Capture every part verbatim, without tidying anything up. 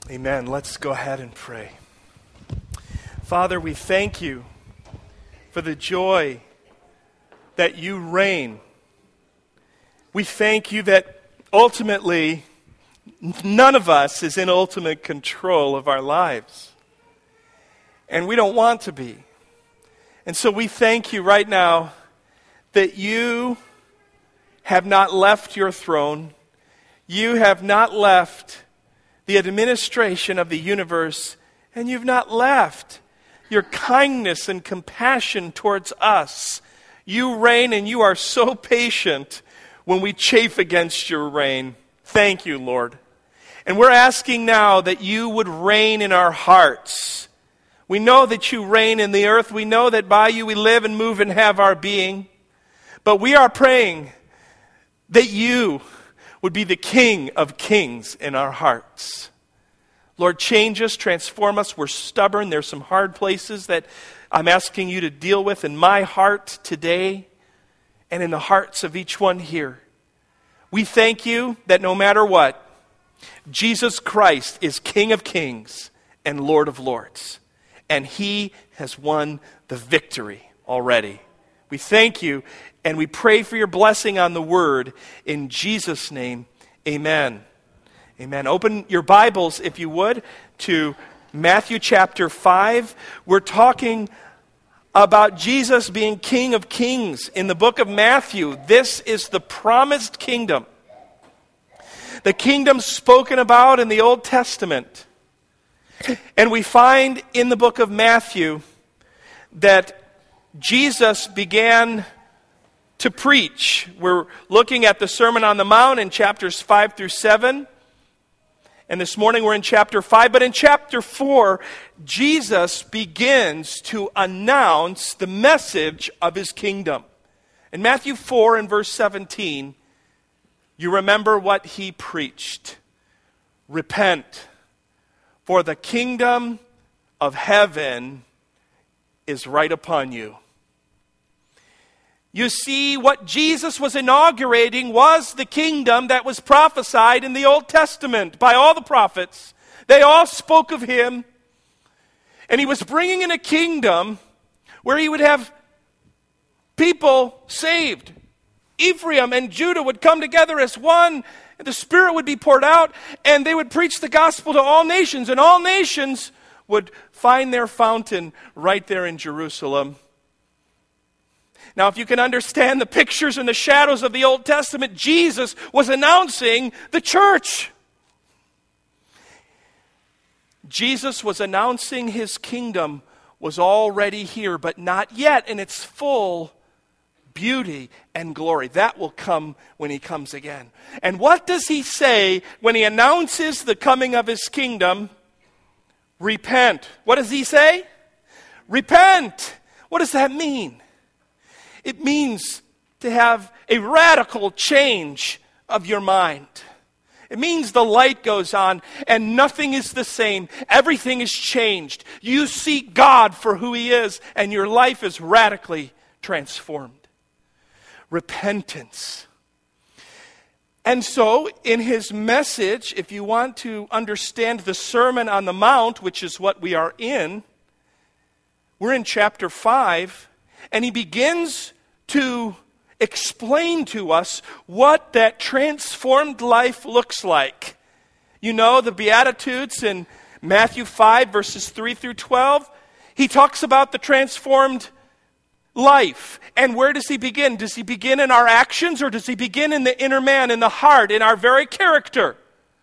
Amen. Let's go ahead and pray. Father, we thank you for the joy that you reign. We thank you that ultimately none of us is in ultimate control of our lives. And we don't want to be. And so we thank you right now that you have not left your throne. You have not left the administration of the universe, and you've not left your kindness and compassion towards us. You reign, and you are so patient when we chafe against your reign. Thank you, Lord. And we're asking now that you would reign in our hearts. We know that you reign in the earth. We know that by you we live and move and have our being. But we are praying that you would be the King of kings in our hearts. Lord, change us, transform us. We're stubborn. There's some hard places that I'm asking you to deal with in my heart today and in the hearts of each one here. We thank you that no matter what, Jesus Christ is King of kings and Lord of lords. And he has won the victory already. We thank you. And we pray for your blessing on the word. In Jesus' name, amen. Amen. Open your Bibles, if you would, to Matthew chapter five. We're talking about Jesus being King of Kings in the book of Matthew. This is the promised kingdom. The kingdom spoken about in the Old Testament. And we find in the book of Matthew that Jesus began to preach. We're looking at the Sermon on the Mount in chapters five through seven. And this morning we're in chapter five. But in chapter four, Jesus begins to announce the message of his kingdom. In Matthew four and verse seventeen, you remember what he preached. Repent, for the kingdom of heaven is right upon you. You see, what Jesus was inaugurating was the kingdom that was prophesied in the Old Testament by all the prophets. They all spoke of him. And he was bringing in a kingdom where he would have people saved. Ephraim and Judah would come together as one. And the Spirit would be poured out. And they would preach the gospel to all nations. And all nations would find their fountain right there in Jerusalem. Now, if you can understand the pictures and the shadows of the Old Testament, Jesus was announcing the church. Jesus was announcing his kingdom was already here, but not yet in its full beauty and glory. That will come when he comes again. And what does he say when he announces the coming of his kingdom? Repent. What does he say? Repent. What does that mean? It means to have a radical change of your mind. It means the light goes on and nothing is the same. Everything is changed. You see God for who he is and your life is radically transformed. Repentance. And so, in his message, if you want to understand the Sermon on the Mount, which is what we are in, we're in chapter five, and he begins to explain to us what that transformed life looks like. You know, the Beatitudes in Matthew five, verses three through twelve, he talks about the transformed life. And where does he begin? Does he begin in our actions, or does he begin in the inner man, in the heart, in our very character?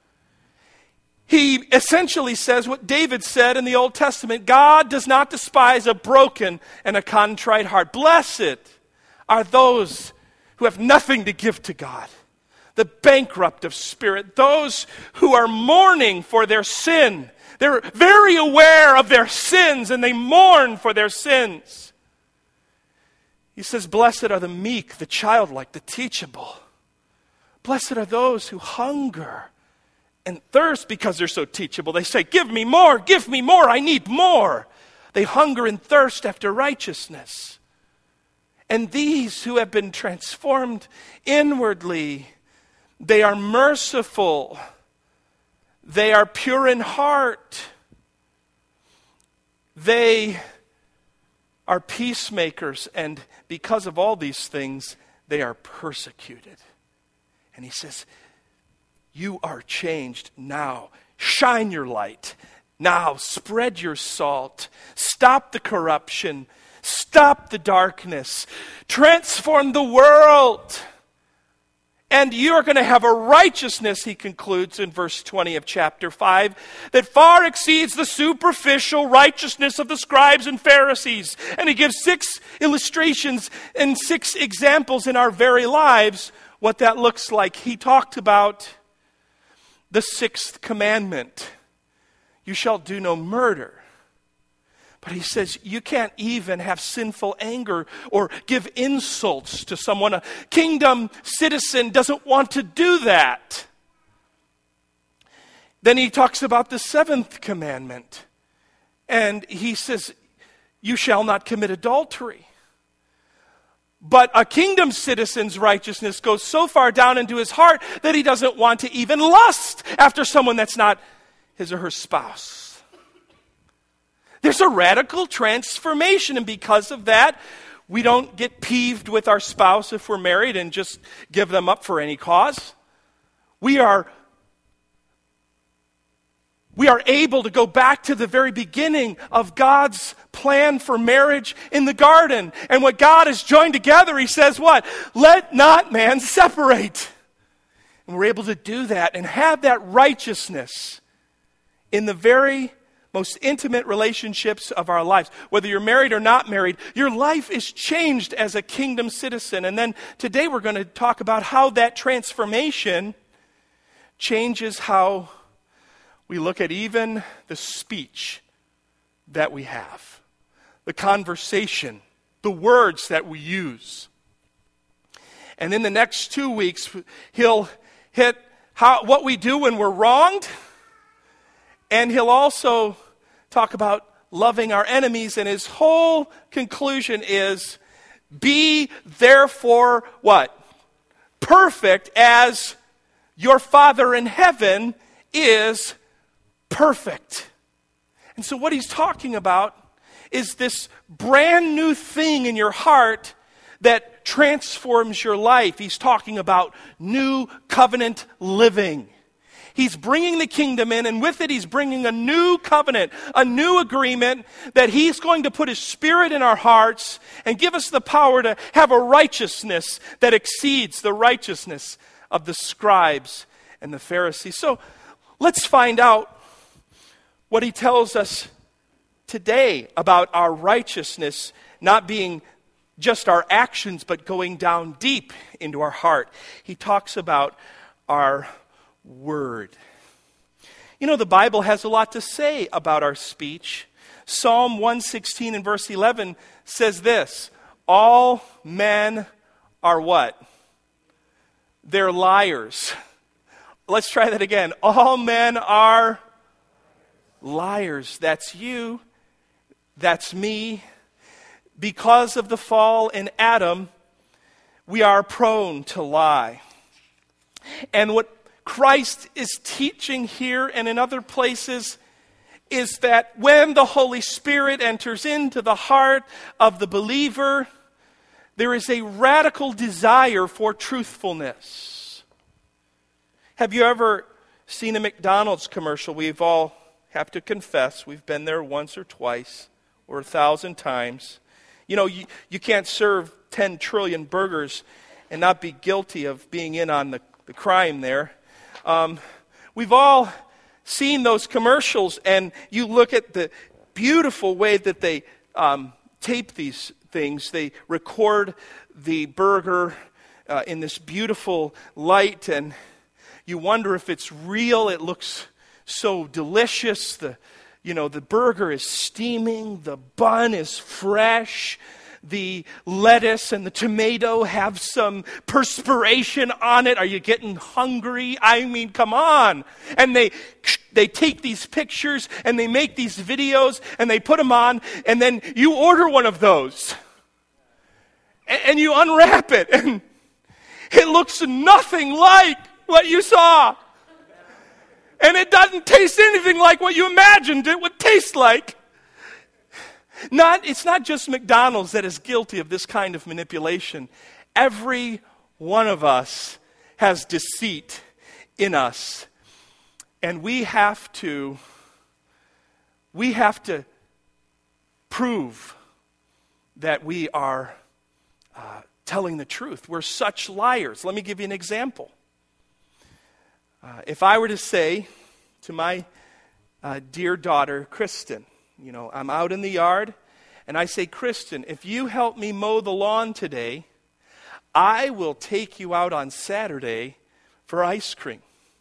He essentially says what David said in the Old Testament: God does not despise a broken and a contrite heart. Blessed are those who have nothing to give to God, the bankrupt of spirit, those who are mourning for their sin. They're very aware of their sins and they mourn for their sins. He says, blessed are the meek, the childlike, the teachable. Blessed are those who hunger and thirst because they're so teachable. They say, give me more, give me more, I need more. They hunger and thirst after righteousness. And these who have been transformed inwardly, they are merciful. They are pure in heart. They are peacemakers, and because of all these things, they are persecuted. And he says, you are changed now. Shine your light. Now spread your salt. Stop the corruption. Stop the darkness. Transform the world. And you're going to have a righteousness, he concludes in verse twenty of chapter five, that far exceeds the superficial righteousness of the scribes and Pharisees. And he gives six illustrations and six examples in our very lives what that looks like. He talked about the sixth commandment. You shall do no murder. But he says you can't even have sinful anger or give insults to someone. A kingdom citizen doesn't want to do that. Then he talks about the seventh commandment. And he says, you shall not commit adultery. But a kingdom citizen's righteousness goes so far down into his heart that he doesn't want to even lust after someone that's not his or her spouse. There's a radical transformation, and because of that, we don't get peeved with our spouse if we're married and just give them up for any cause. We are, we are able to go back to the very beginning of God's plan for marriage in the garden. And what God has joined together, he says what? Let not man separate. And we're able to do that and have that righteousness in the very most intimate relationships of our lives. Whether you're married or not married, your life is changed as a kingdom citizen. And then today we're going to talk about how that transformation changes how we look at even the speech that we have, the conversation, the words that we use. And in the next two weeks, he'll hit how, what we do when we're wronged. And he'll also talk about loving our enemies. And his whole conclusion is, be therefore what? Perfect as your Father in heaven is perfect. And so what he's talking about is this brand new thing in your heart that transforms your life. He's talking about new covenant living. He's bringing the kingdom in, and with it he's bringing a new covenant, a new agreement that he's going to put his Spirit in our hearts and give us the power to have a righteousness that exceeds the righteousness of the scribes and the Pharisees. So let's find out what he tells us today about our righteousness not being just our actions, but going down deep into our heart. He talks about our word. You know, the Bible has a lot to say about our speech. Psalm one sixteen and verse eleven says this, all men are what? They're liars. Let's try that again. All men are liars. That's you. That's me. Because of the fall in Adam, we are prone to lie. And what Christ is teaching here and in other places is that when the Holy Spirit enters into the heart of the believer, there is a radical desire for truthfulness. Have you ever seen a McDonald's commercial? We've all have to confess we've been there once or twice or a thousand times. You know, you, you can't serve ten trillion burgers and not be guilty of being in on the, the crime there. Um, we've all seen those commercials, and you look at the beautiful way that they um, tape these things. They record the burger uh, in this beautiful light, and you wonder if it's real. It looks so delicious. The, you know, the burger is steaming. The bun is fresh. The lettuce and the tomato have some perspiration on it. Are you getting hungry? I mean, come on. And they they take these pictures and they make these videos and they put them on, and then you order one of those. And, and you unwrap it, and it looks nothing like what you saw. And it doesn't taste anything like what you imagined it would taste like. Not, it's not just McDonald's that is guilty of this kind of manipulation. Every one of us has deceit in us. And we have to, we have to prove that we are uh, telling the truth. We're such liars. Let me give you an example. Uh, if I were to say to my uh, dear daughter, Kristen, you know, I'm out in the yard, and I say, Kristen, if you help me mow the lawn today, I will take you out on Saturday for ice cream.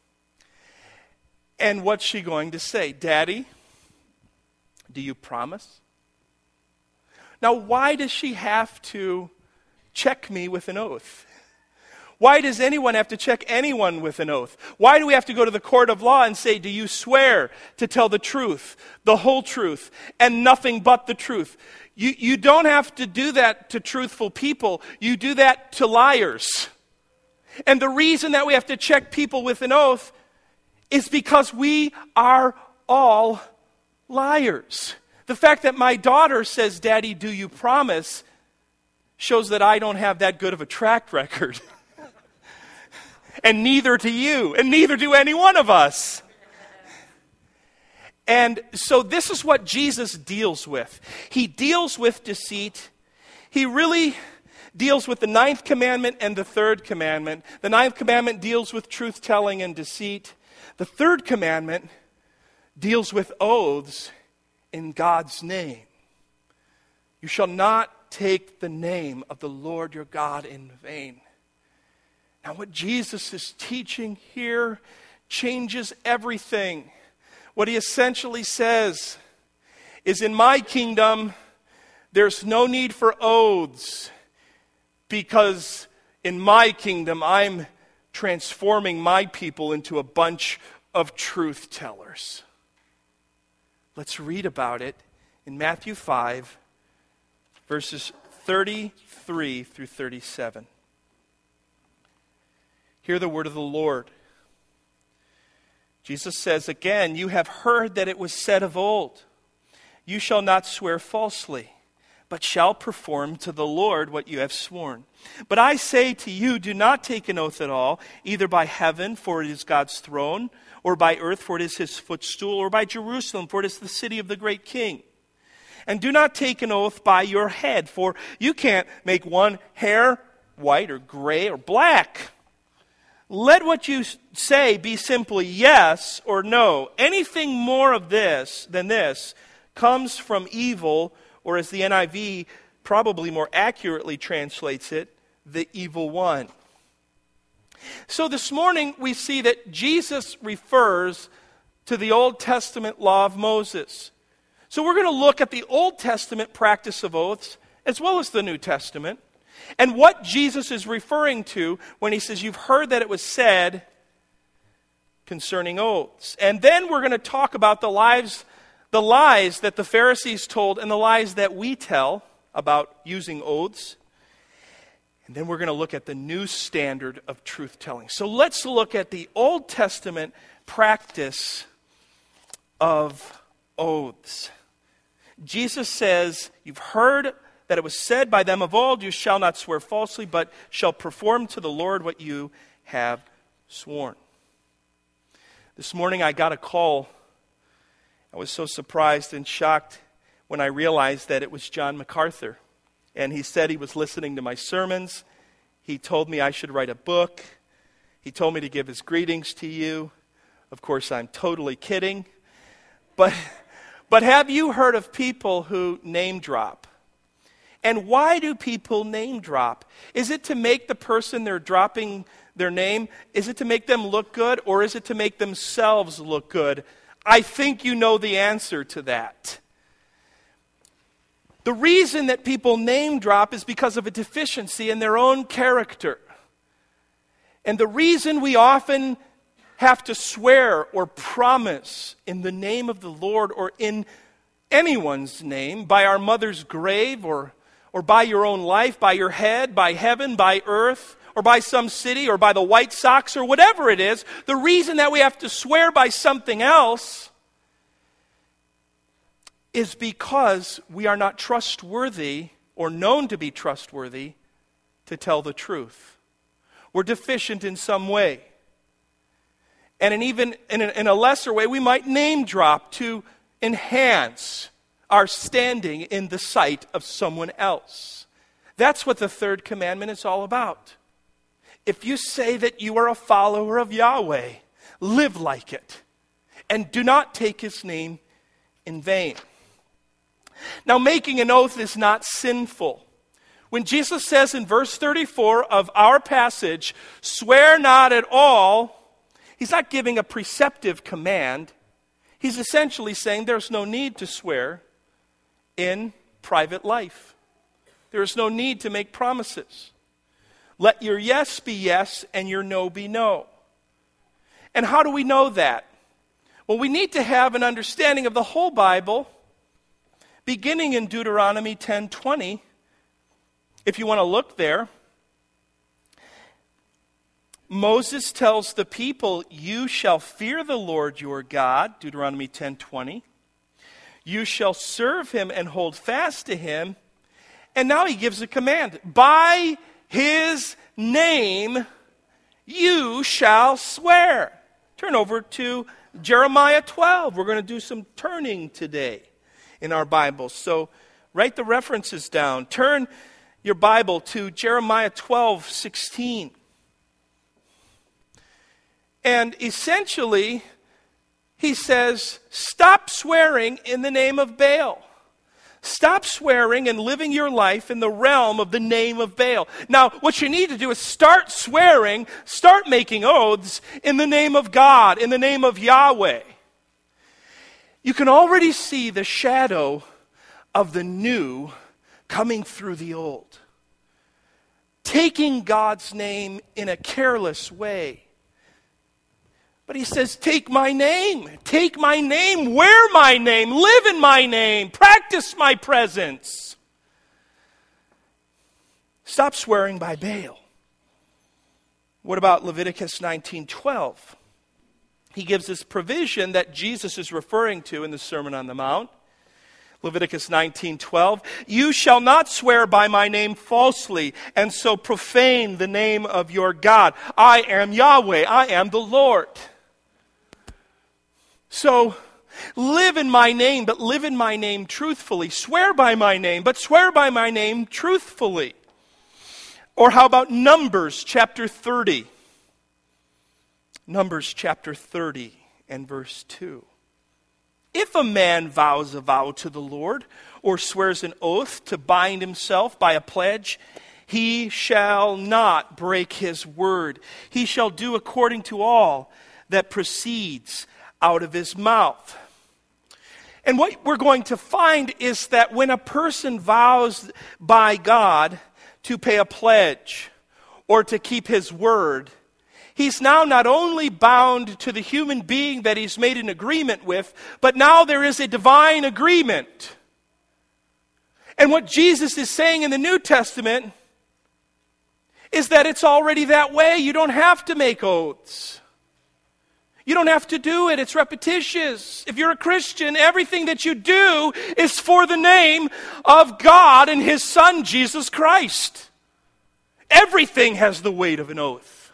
And what's she going to say? Daddy, do you promise? Now, why does she have to check me with an oath? Why does anyone have to check anyone with an oath? Why do we have to go to the court of law and say, do you swear to tell the truth, the whole truth, and nothing but the truth? You, you don't have to do that to truthful people. You do that to liars. And the reason that we have to check people with an oath is because we are all liars. The fact that my daughter says, Daddy, do you promise, shows that I don't have that good of a track record. And neither do you, and neither do any one of us. And so this is what Jesus deals with. He deals with deceit. He really deals with the ninth commandment and the third commandment. The ninth commandment deals with truth-telling and deceit. The third commandment deals with oaths in God's name. You shall not take the name of the Lord your God in vain. Now, what Jesus is teaching here changes everything. What he essentially says is, in my kingdom, there's no need for oaths, because in my kingdom, I'm transforming my people into a bunch of truth tellers. Let's read about it in Matthew five, verses thirty-three through thirty-seven. Hear the word of the Lord. Jesus says again, you have heard that it was said of old, you shall not swear falsely, but shall perform to the Lord what you have sworn. But I say to you, do not take an oath at all, either by heaven, for it is God's throne, or by earth, for it is his footstool, or by Jerusalem, for it is the city of the great king. And do not take an oath by your head, for you can't make one hair white or gray or black. Let what you say be simply yes or no. Anything more of this than this comes from evil, or as the N I V probably more accurately translates it, the evil one. So this morning we see that Jesus refers to the Old Testament law of Moses. So we're going to look at the Old Testament practice of oaths as well as the New Testament, and what Jesus is referring to when he says, you've heard that it was said concerning oaths. And then we're going to talk about the lies, the lies that the Pharisees told and the lies that we tell about using oaths. And then we're going to look at the new standard of truth-telling. So let's look at the Old Testament practice of oaths. Jesus says, you've heard that it was said by them of old, you shall not swear falsely, but shall perform to the Lord what you have sworn. This morning I got a call. I was so surprised and shocked when I realized that it was John MacArthur. And he said he was listening to my sermons. He told me I should write a book. He told me to give his greetings to you. Of course, I'm totally kidding. But, but have you heard of people who name drop? And why do people name drop? Is it to make the person they're dropping their name, is it to make them look good, or is it to make themselves look good? I think you know the answer to that. The reason that people name drop is because of a deficiency in their own character. And the reason we often have to swear or promise in the name of the Lord or in anyone's name, by our mother's grave or, or by your own life, by your head, by heaven, by earth, or by some city or by the White Sox or whatever it is, the reason that we have to swear by something else is because we are not trustworthy or known to be trustworthy to tell the truth. We're deficient in some way. And in even in a, in a lesser way, we might name drop to enhance our standing in the sight of someone else. That's what the third commandment is all about. If you say that you are a follower of Yahweh, live like it, and do not take his name in vain. Now, making an oath is not sinful. When Jesus says in verse thirty-four of our passage, swear not at all, he's not giving a preceptive command. He's essentially saying there's no need to swear in private life. There is no need to make promises. Let your yes be yes and your no be no. And how do we know that? Well, we need to have an understanding of the whole Bible, beginning in Deuteronomy ten twenty. If you want to look there, Moses tells the people, you shall fear the Lord your God, Deuteronomy ten twenty. You shall serve him and hold fast to him. And now he gives a command. By his name you shall swear. Turn over to Jeremiah twelve. We're going to do some turning today in our Bibles. So write the references down. Turn your Bible to Jeremiah twelve sixteen. And essentially, he says, stop swearing in the name of Baal. Stop swearing and living your life in the realm of the name of Baal. Now, what you need to do is start swearing, start making oaths in the name of God, in the name of Yahweh. You can already see the shadow of the new coming through the old. Taking God's name in a careless way. But he says, take my name, take my name, wear my name, live in my name, practice my presence. Stop swearing by Baal. What about Leviticus nineteen twelve? He gives this provision that Jesus is referring to in the Sermon on the Mount. Leviticus nineteen twelve, you shall not swear by my name falsely, and so profane the name of your God. I am Yahweh, I am the Lord. So, live in my name, but live in my name truthfully. Swear by my name, but swear by my name truthfully. Or how about Numbers chapter thirty? Numbers chapter thirty and verse two. If a man vows a vow to the Lord, or swears an oath to bind himself by a pledge, he shall not break his word. He shall do according to all that proceeds out of his mouth. And what we're going to find is that when a person vows by God to pay a pledge or to keep his word, he's now not only bound to the human being that he's made an agreement with, but now there is a divine agreement. And what Jesus is saying in the New Testament is that it's already that way. You don't have to make oaths. You don't have to do it. It's repetitious. If you're a Christian, everything that you do is for the name of God and his Son, Jesus Christ. Everything has the weight of an oath.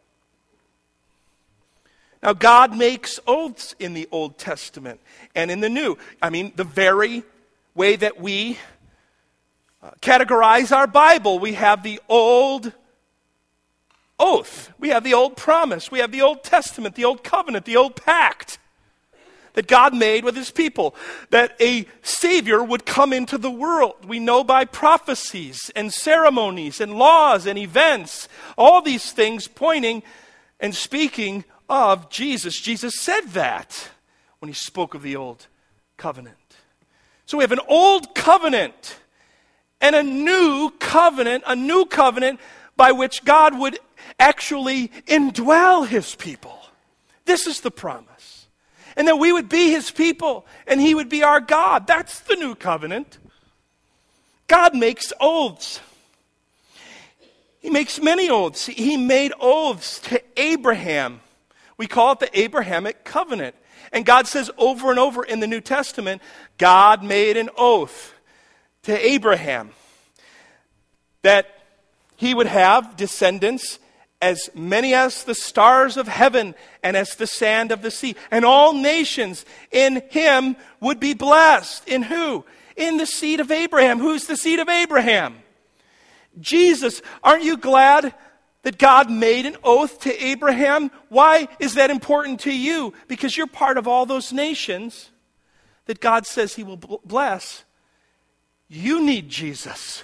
Now, God makes oaths in the Old Testament and in the New. I mean, the very way that we uh, categorize our Bible, we have the Old Oath. We have the Old Promise. We have the Old Testament, the Old Covenant, the Old Pact that God made with his people, that a Savior would come into the world. We know by prophecies and ceremonies and laws and events, all these things pointing and speaking of Jesus. Jesus said that when he spoke of the Old Covenant. So we have an Old Covenant and a New Covenant, a New Covenant by which God would actually indwell his people. This is the promise. And that we would be his people and he would be our God. That's the New Covenant. God makes oaths. He makes many oaths. He made oaths to Abraham. We call it the Abrahamic covenant. And God says over and over in the New Testament, God made an oath to Abraham that he would have descendants as many as the stars of heaven and as the sand of the sea. And all nations in him would be blessed. In who? In the seed of Abraham. Who's the seed of Abraham? Jesus. Aren't you glad that God made an oath to Abraham? Why is that important to you? Because you're part of all those nations that God says he will bless. You need Jesus.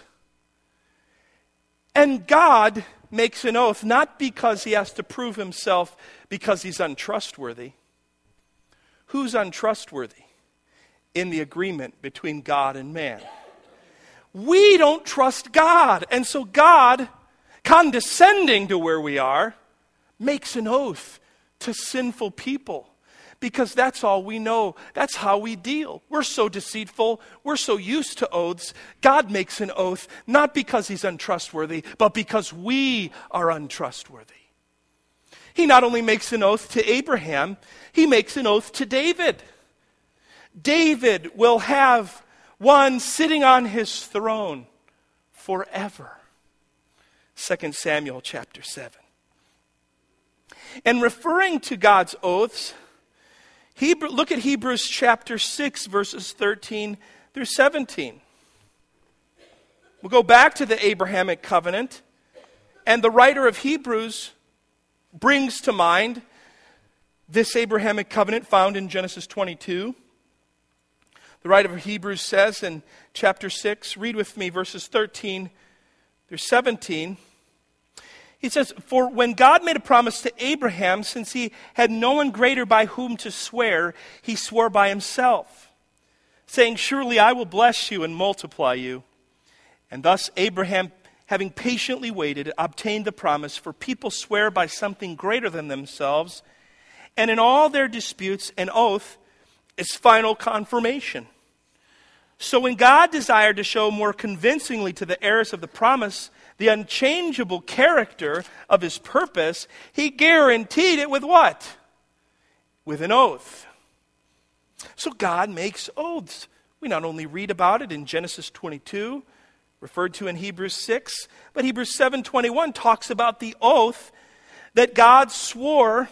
And God makes an oath not because he has to prove himself because he's untrustworthy. Who's untrustworthy in the agreement between God and man? We don't trust God. And so God, condescending to where we are, makes an oath to sinful people. Because that's all we know. That's how we deal. We're so deceitful. We're so used to oaths. God makes an oath, not because he's untrustworthy, but because we are untrustworthy. He not only makes an oath to Abraham, he makes an oath to David. David will have one sitting on his throne forever. Second Samuel chapter seven. And referring to God's oaths, Hebrew, look at Hebrews chapter six, verses thirteen through seventeen. We'll go back to the Abrahamic covenant, and the writer of Hebrews brings to mind this Abrahamic covenant found in Genesis twenty-two. The writer of Hebrews says in chapter six, read with me verses thirteen through seventeen. He says, "For when God made a promise to Abraham, since he had no one greater by whom to swear, he swore by himself, saying, 'Surely I will bless you and multiply you.' And thus Abraham, having patiently waited, obtained the promise, for people swear by something greater than themselves, and in all their disputes an oath is final confirmation. So when God desired to show more convincingly to the heirs of the promise the unchangeable character of his purpose, he guaranteed it with what? With an oath." So God makes oaths. We not only read about it in Genesis twenty-two, referred to in Hebrews six, but Hebrews seven twenty-one talks about the oath that God swore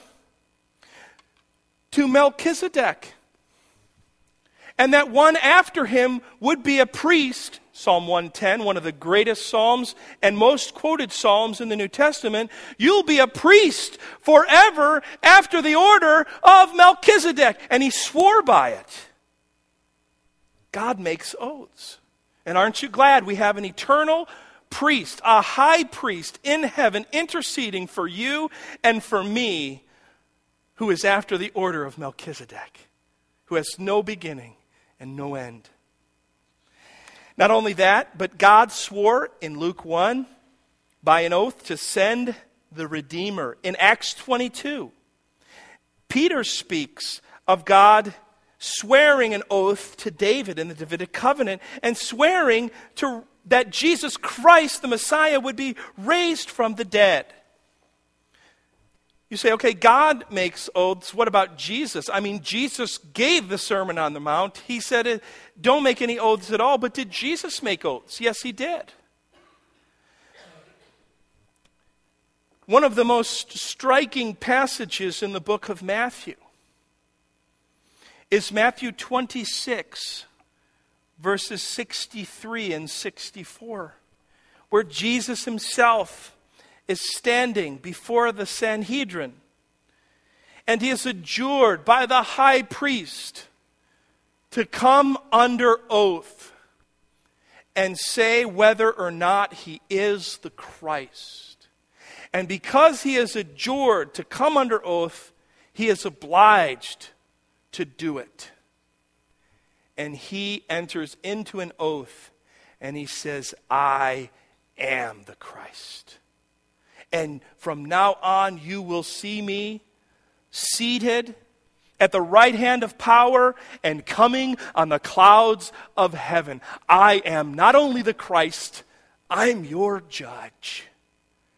to Melchizedek. And that one after him would be a priest. Psalm one ten, one of the greatest psalms and most quoted psalms in the New Testament. You'll be a priest forever after the order of Melchizedek. And he swore by it. God makes oaths. And aren't you glad we have an eternal priest, a high priest in heaven interceding for you and for me, who is after the order of Melchizedek, who has no beginning and no end. Not only that, but God swore in Luke one by an oath to send the Redeemer. In Acts twenty-two, Peter speaks of God swearing an oath to David in the Davidic covenant and swearing to that Jesus Christ, the Messiah, would be raised from the dead. You say, okay, God makes oaths. What about Jesus? I mean, Jesus gave the Sermon on the Mount. He said, don't make any oaths at all. But did Jesus make oaths? Yes, he did. One of the most striking passages in the book of Matthew is Matthew twenty-six, verses sixty-three and sixty-four, where Jesus himself is standing before the Sanhedrin, and he is adjured by the high priest to come under oath and say whether or not he is the Christ. And because he is adjured to come under oath, he is obliged to do it. And he enters into an oath and he says, I am the Christ. And from now on, you will see me seated at the right hand of power and coming on the clouds of heaven. I am not only the Christ, I'm your judge.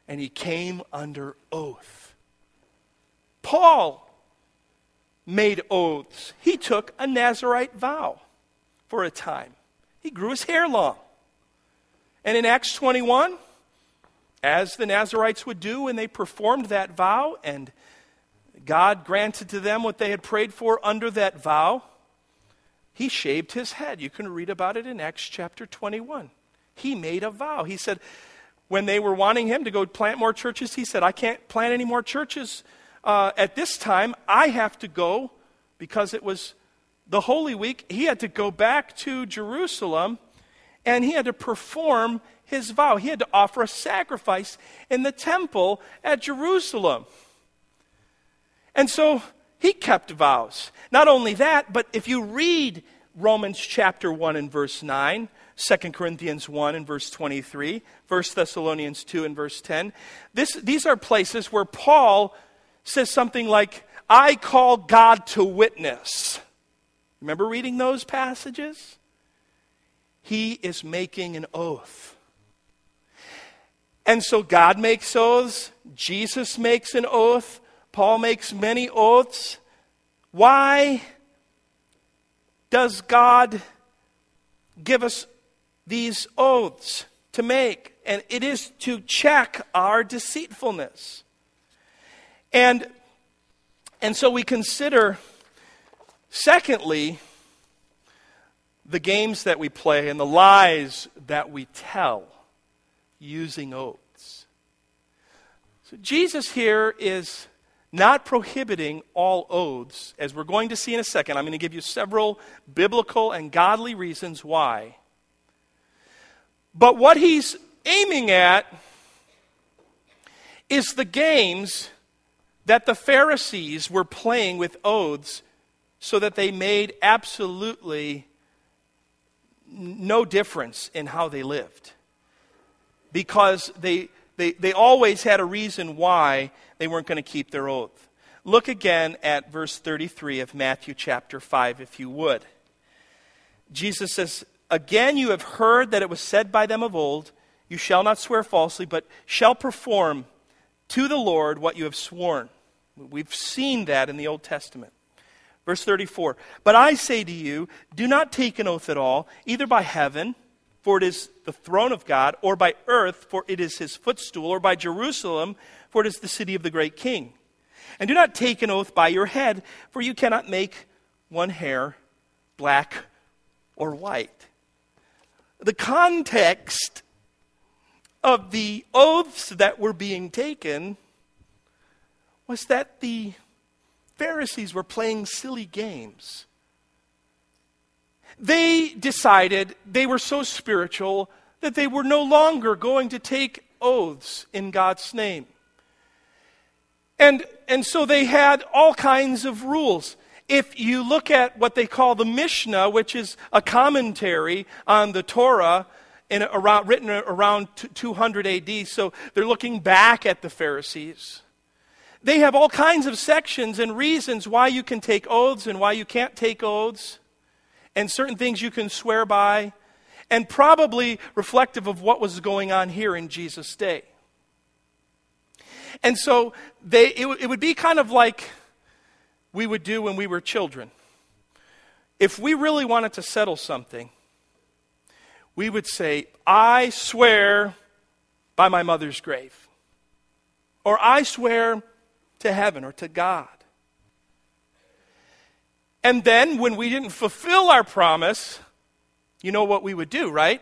and he came under oath. Paul made oaths. He took a Nazirite vow for a time. He grew his hair long. And in Acts twenty-one, as the Nazirites would do when they performed that vow, and God granted to them what they had prayed for under that vow, he shaved his head. You can read about it in Acts chapter twenty-one. He made a vow. He said, when they were wanting him to go plant more churches, he said, I can't plant any more churches uh, at this time. I have to go, because it was the Holy Week, he had to go back to Jerusalem, and he had to perform his vow. He had to offer a sacrifice in the temple at Jerusalem. And so he kept vows. Not only that, but if you read Romans chapter one and verse nine, Second Corinthians one and verse twenty-three, First Thessalonians two and verse ten, this, these are places where Paul says something like, I call God to witness. Remember reading those passages? He is making an oath. And so God makes oaths, Jesus makes an oath, Paul makes many oaths. Why does God give us these oaths to make? And it is to check our deceitfulness. And, and so we consider, secondly, the games that we play and the lies that we tell using oaths. So Jesus here is not prohibiting all oaths, as we're going to see in a second. I'm going to give you several biblical and godly reasons why. But what he's aiming at is the games that the Pharisees were playing with oaths, so that they made absolutely no difference in how they lived. Because they, they, they always had a reason why they weren't going to keep their oath. Look again at verse thirty-three of Matthew chapter five, if you would. Jesus says, again you have heard that it was said by them of old, you shall not swear falsely, but shall perform to the Lord what you have sworn. We've seen that in the Old Testament. Verse thirty-four, but I say to you, do not take an oath at all, either by heaven, for it is the throne of God, or by earth, for it is his footstool, or by Jerusalem, for it is the city of the great king. And do not take an oath by your head, for you cannot make one hair black or white. The context of the oaths that were being taken was that the Pharisees were playing silly games. They decided they were so spiritual that they were no longer going to take oaths in God's name. And, and so they had all kinds of rules. If you look at what they call the Mishnah, which is a commentary on the Torah, in around, written around two hundred A D, so they're looking back at the Pharisees. They have all kinds of sections and reasons why you can take oaths and why you can't take oaths, and certain things you can swear by, and probably reflective of what was going on here in Jesus' day. And so they, it, it would be kind of like we would do when we were children. If we really wanted to settle something, we would say, I swear by my mother's grave. Or I swear to heaven or to God. And then when we didn't fulfill our promise, you know what we would do, right?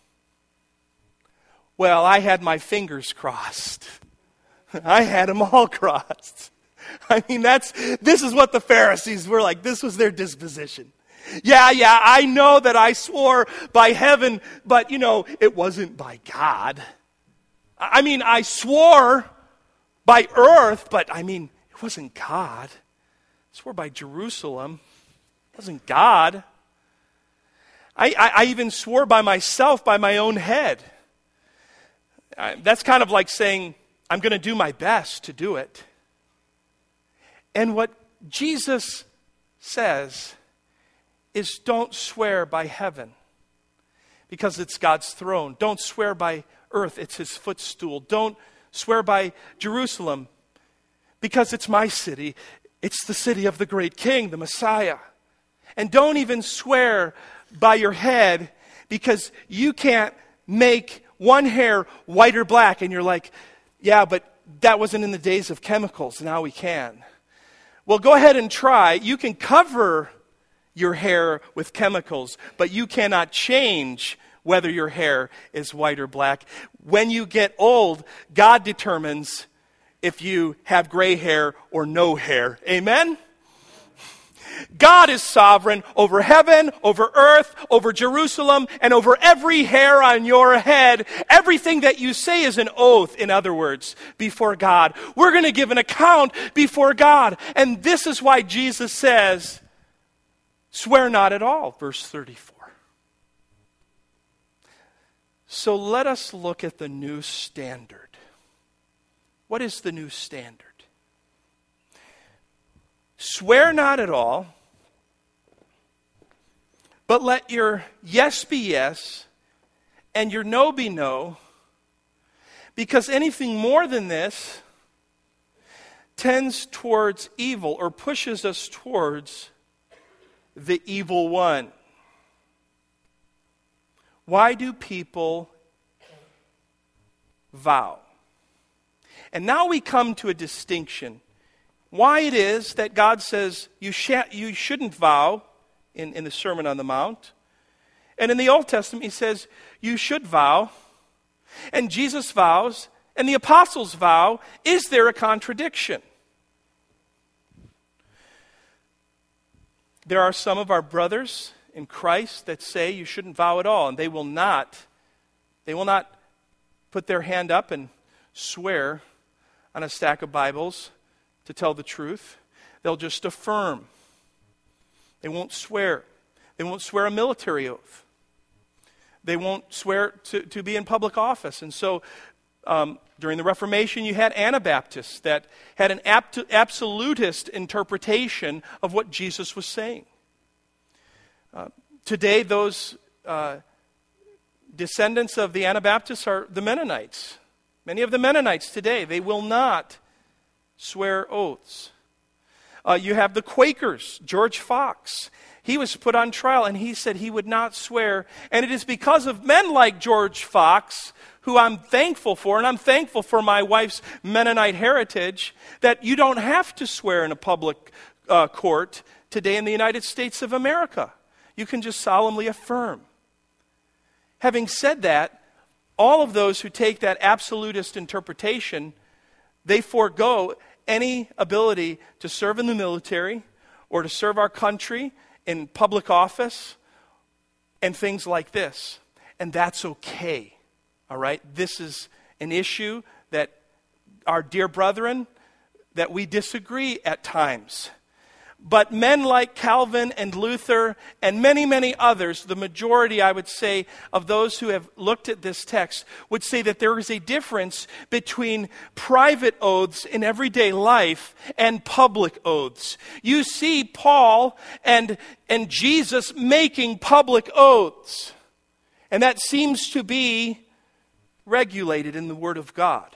Well, I had my fingers crossed. I had them all crossed. I mean, that's, this is what the Pharisees were like. This was their disposition. Yeah, yeah, I know that I swore by heaven, but, you know, it wasn't by God. I mean, I swore by earth, but, I mean, it wasn't God. I swore by Jerusalem. It wasn't God. I, I, I even swore by myself, by my own head. I, that's kind of like saying, I'm going to do my best to do it. And what Jesus says is, don't swear by heaven, because it's God's throne. Don't swear by earth, it's his footstool. Don't swear by Jerusalem because it's my city. It's the city of the great king, the Messiah. And don't even swear by your head because you can't make one hair white or black. And you're like, yeah, but that wasn't in the days of chemicals. Now we can. Well, go ahead and try. You can cover your hair with chemicals, but you cannot change whether your hair is white or black. When you get old, God determines if you have gray hair or no hair. Amen? God is sovereign over heaven, over earth, over Jerusalem, and over every hair on your head. Everything that you say is an oath, in other words, before God. We're going to give an account before God. And this is why Jesus says, swear not at all, verse thirty-four. So let us look at the new standard. What is the new standard? Swear not at all, but let your yes be yes and your no be no, because anything more than this tends towards evil or pushes us towards the evil one. Why do people vow? And now we come to a distinction. Why it is that God says you, sh- you shouldn't vow in, in the Sermon on the Mount. And in the Old Testament he says you should vow. And Jesus vows and the apostles vow. Is there a contradiction? There are some of our brothers in Christ that say you shouldn't vow at all, and they will not, they will not put their hand up and swear on a stack of Bibles to tell the truth. They'll just affirm. They won't swear. They won't swear a military oath. They won't swear to, to be in public office. And so um, during the Reformation, you had Anabaptists that had an apt- absolutist interpretation of what Jesus was saying. Uh, today, those uh, descendants of the Anabaptists are the Mennonites. Many of the Mennonites today, they will not swear oaths. Uh, you have the Quakers, George Fox. He was put on trial and he said he would not swear. And it is because of men like George Fox, who I'm thankful for, and I'm thankful for my wife's Mennonite heritage, that you don't have to swear in a public uh, court today in the United States of America. You can just solemnly affirm. Having said that, all of those who take that absolutist interpretation, they forego any ability to serve in the military or to serve our country in public office and things like this. And that's okay. All right? This is an issue that our dear brethren, that we disagree at times. But men like Calvin and Luther and many, many others, the majority, I would say, of those who have looked at this text would say that there is a difference between private oaths in everyday life and public oaths. You see Paul and, and Jesus making public oaths. And that seems to be regulated in the Word of God.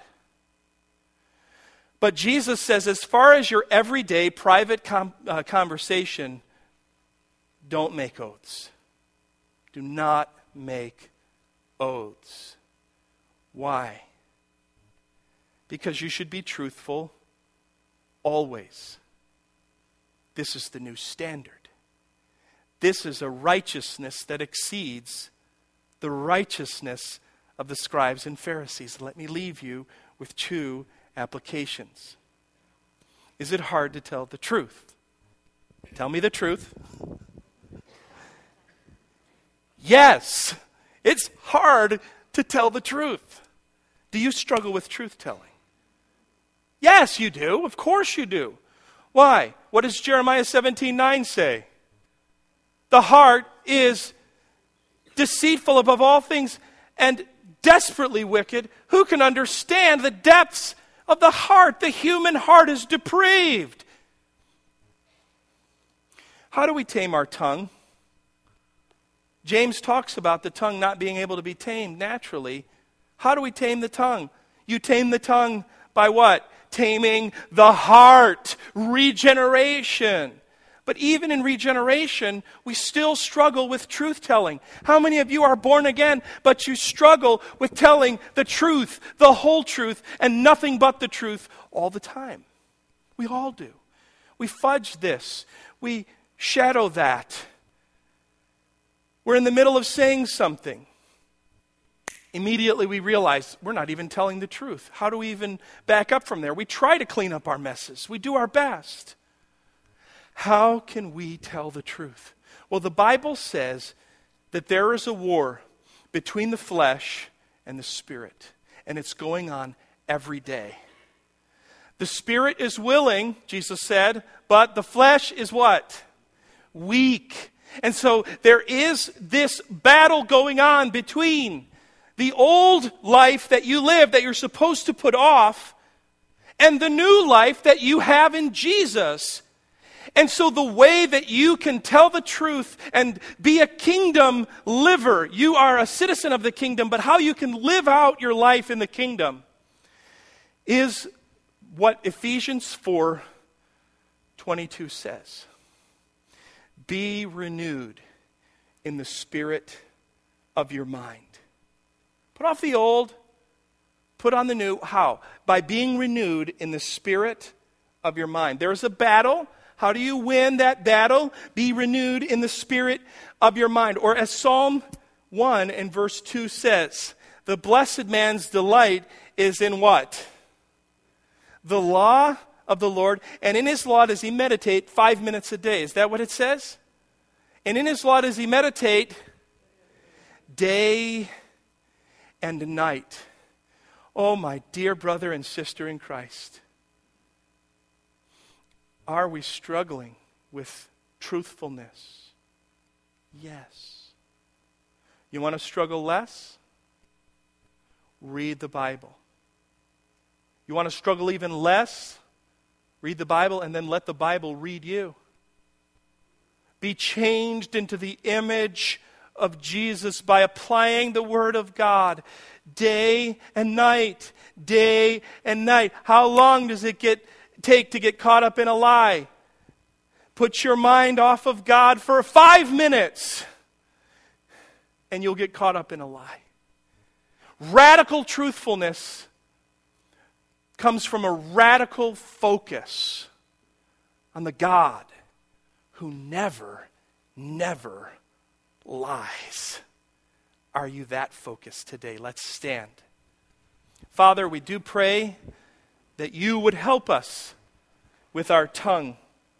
But Jesus says, as far as your everyday private com- uh, conversation, don't make oaths. Do not make oaths. Why? Because you should be truthful always. This is the new standard. This is a righteousness that exceeds the righteousness of the scribes and Pharisees. Let me leave you with two applications. Is it hard to tell the truth? Tell me the truth. Yes, it's hard to tell the truth. Do you struggle with truth telling? Yes, you do. Of course you do. Why? What does Jeremiah seventeen nine say? The heart is deceitful above all things and desperately wicked. Who can understand the depths of the heart? The human heart is depraved. How do we tame our tongue? James talks about the tongue not being able to be tamed naturally. How do we tame the tongue? You tame the tongue by what? Taming the heart. Regeneration. But even in regeneration, we still struggle with truth-telling. How many of you are born again, but you struggle with telling the truth, the whole truth, and nothing but the truth all the time? We all do. We fudge this. We shadow that. We're in the middle of saying something. Immediately we realize we're not even telling the truth. How do we even back up from there? We try to clean up our messes. We do our best. How can we tell the truth? Well, the Bible says that there is a war between the flesh and the spirit, and it's going on every day. The spirit is willing, Jesus said, but the flesh is what? Weak. And so there is this battle going on between the old life that you live, that you're supposed to put off, and the new life that you have in Jesus. And so the way that you can tell the truth and be a kingdom liver, you are a citizen of the kingdom, but how you can live out your life in the kingdom is what Ephesians four twenty-two says. Be renewed in the spirit of your mind. Put off the old, put on the new. How? By being renewed in the spirit of your mind. There is a battle. How do you win that battle? Be renewed in the spirit of your mind. Or as Psalm one and verse two says, the blessed man's delight is in what? The law of the Lord, and in his law does he meditate five minutes a day. Is that what it says? And in his law does he meditate day and night. Oh, my dear brother and sister in Christ. Are we struggling with truthfulness? Yes. You want to struggle less? Read the Bible. You want to struggle even less? Read the Bible and then let the Bible read you. Be changed into the image of Jesus by applying the Word of God day and night, day and night. How long does it get take to get caught up in a lie? Put your mind off of God for five minutes and you'll get caught up in a lie. Radical truthfulness comes from a radical focus on the God who never, never lies. Are you that focused today? Let's stand. Father, we do pray that you would help us with our tongue.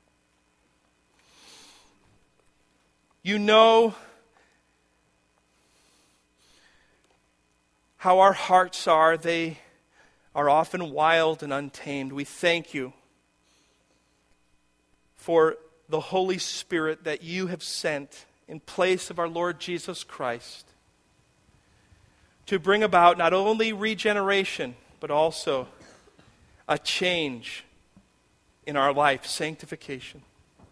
You know how our hearts are. They are often wild and untamed. We thank you for the Holy Spirit that you have sent in place of our Lord Jesus Christ to bring about not only regeneration, but also a change in our life, sanctification.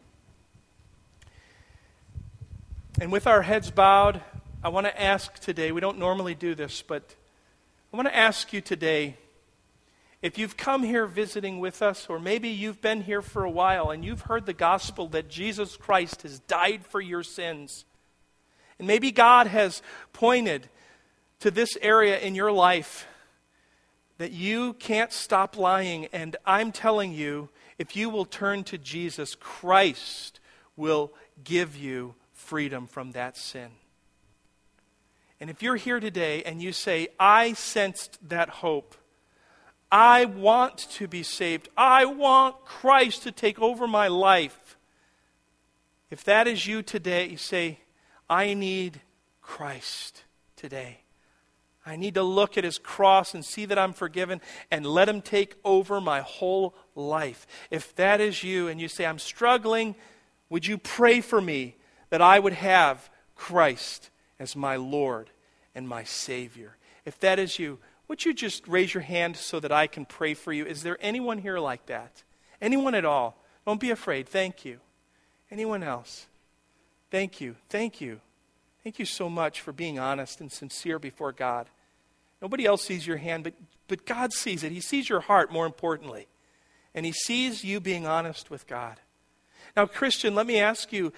And with our heads bowed, I want to ask today, we don't normally do this, but I want to ask you today, if you've come here visiting with us, or maybe you've been here for a while and you've heard the gospel that Jesus Christ has died for your sins, and maybe God has pointed to this area in your life that you can't stop lying, and I'm telling you, if you will turn to Jesus, Christ will give you freedom from that sin. And if you're here today and you say, I sensed that hope, I want to be saved, I want Christ to take over my life. If that is you today, you say, I need Christ today. I need to look at his cross and see that I'm forgiven and let him take over my whole life. If that is you and you say, I'm struggling, would you pray for me that I would have Christ as my Lord and my Savior? If that is you, would you just raise your hand so that I can pray for you? Is there anyone here like that? Anyone at all? Don't be afraid. Thank you. Anyone else? Thank you. Thank you. Thank you so much for being honest and sincere before God. Nobody else sees your hand, but, but God sees it. He sees your heart, more importantly. And he sees you being honest with God. Now, Christian, let me ask you,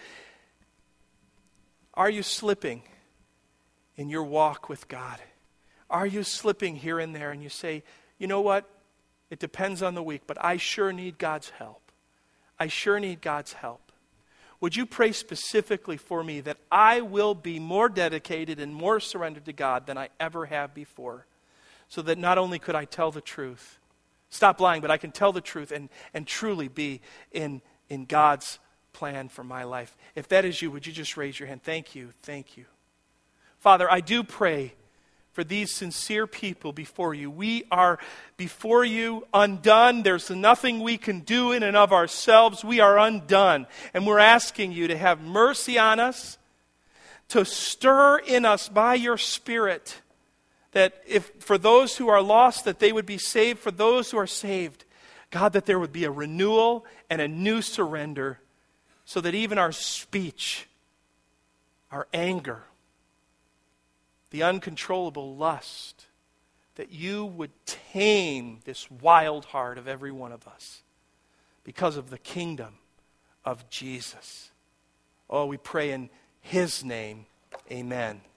are you slipping in your walk with God? Are you slipping here and there and you say, you know what? It depends on the week, but I sure need God's help. I sure need God's help. Would you pray specifically for me that I will be more dedicated and more surrendered to God than I ever have before, so that not only could I tell the truth, stop lying, but I can tell the truth and, and truly be in, in God's plan for my life. If that is you, would you just raise your hand? Thank you, thank you. Father, I do pray for these sincere people before you. We are before you undone. There's nothing we can do in and of ourselves. We are undone. And we're asking you to have mercy on us, to stir in us by your Spirit, that if for those who are lost, that they would be saved. For those who are saved, God, that there would be a renewal and a new surrender, so that even our speech, our anger, the uncontrollable lust, that you would tame this wild heart of every one of us because of the kingdom of Jesus. Oh, we pray in his name, amen.